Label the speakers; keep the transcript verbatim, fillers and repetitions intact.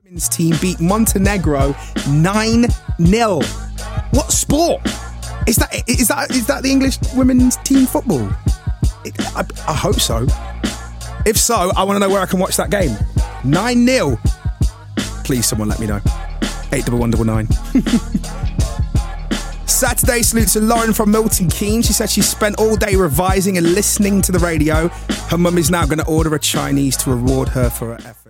Speaker 1: women's team beat Montenegro nine nil. What sport? Is that is that is that the English women's team football? It, I, I hope so. If so, I want to know where I can watch that game. nine nil. Please, someone let me know. eight one one nine nine. Saturday salute to Lauren from Milton Keynes. She said she spent all day revising and listening to the radio. Her mum is now going to order a Chinese to reward her for her effort.